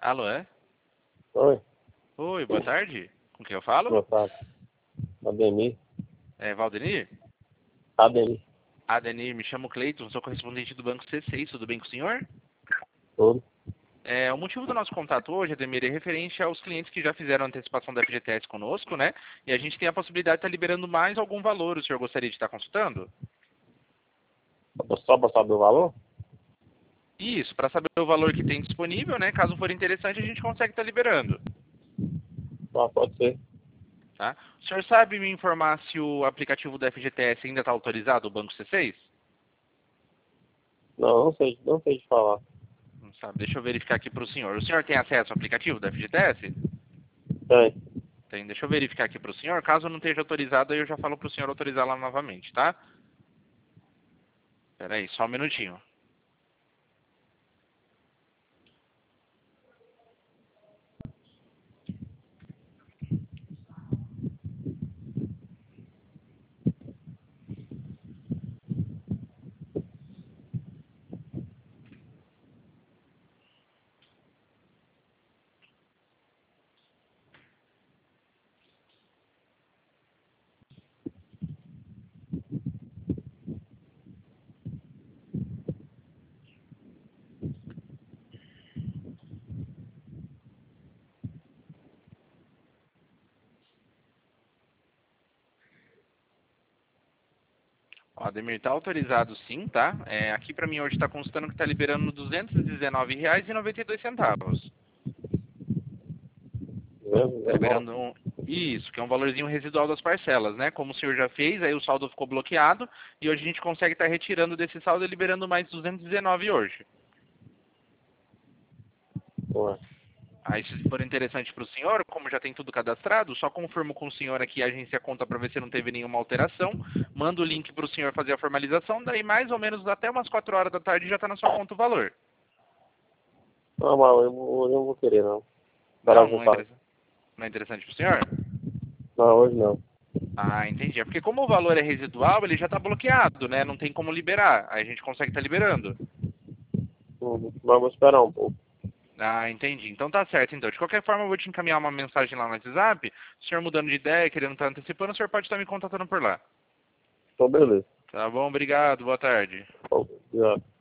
Alô, é? Oi, Oi, boa tarde. Com quem eu falo? boa tarde. Ademir. É Valdenir? Ademir, Adenir, me chamo Cleiton, sou correspondente do Banco C6, tudo bem com o senhor? tudo. O motivo do nosso contato hoje, Ademir, é referente aos clientes que já fizeram antecipação da FGTS conosco, né? E a gente tem a possibilidade de estar liberando mais algum valor. O senhor gostaria de estar consultando? Só para saber o valor? Isso, para saber o valor que tem disponível, né? Caso for interessante, a gente consegue estar liberando, Ah, pode ser. tá? O senhor sabe me informar se o aplicativo da FGTS ainda está autorizado, o Banco C6? Não sei te falar. Não sabe, deixa eu verificar aqui para o senhor. O senhor tem acesso ao aplicativo da FGTS? Tem. Tem, deixa eu verificar aqui para o senhor. Caso não esteja autorizado, aí eu já falo para o senhor autorizar lá novamente, tá? Espera aí, só um minutinho. Ó, Ademir, tá autorizado sim, tá? Aqui para mim hoje está constando que está liberando R$ 219,92. Tá liberando isso, que é um valorzinho residual das parcelas, né? Como o senhor já fez, aí o saldo ficou bloqueado e hoje a gente consegue estar retirando desse saldo e liberando mais 219 hoje. Ué. Aí, se for interessante para o senhor, como já tem tudo cadastrado, só confirmo com o senhor aqui a agência conta para ver se não teve nenhuma alteração. Mando o link para o senhor fazer a formalização, daí mais ou menos até umas 4 horas da tarde já está na sua conta o valor. Não, mas hoje eu não vou querer, não. Esperar Não, voltar. não é interessante para o senhor? Não, hoje não. Ah, entendi. É porque como o valor é residual, ele já está bloqueado, né? Não tem como liberar. Aí a gente consegue estar liberando. Mas vou esperar um pouco. Ah, entendi. Então tá certo, então. De qualquer forma, eu vou te encaminhar uma mensagem lá no WhatsApp. Se o senhor mudando de ideia, querendo estar antecipando, o senhor pode estar me contatando por lá. Então, beleza. Tá bom? Obrigado. Boa tarde. Obrigado.